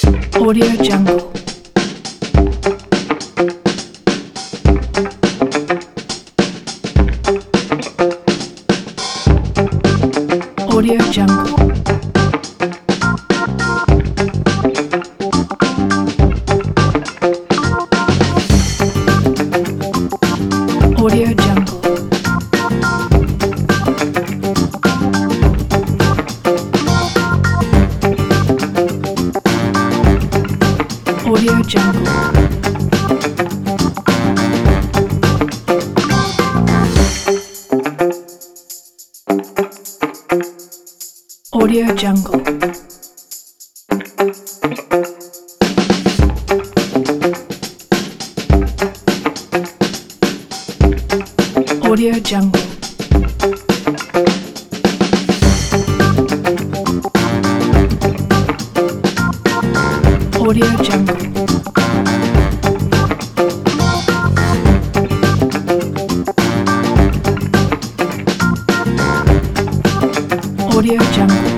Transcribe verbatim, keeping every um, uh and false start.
Audio Jungle. Audio Jungle. Audio Jungle. Audio Jungle. Audio Jungle. Audio Jungle. Audio Jungle. Audio Jungle.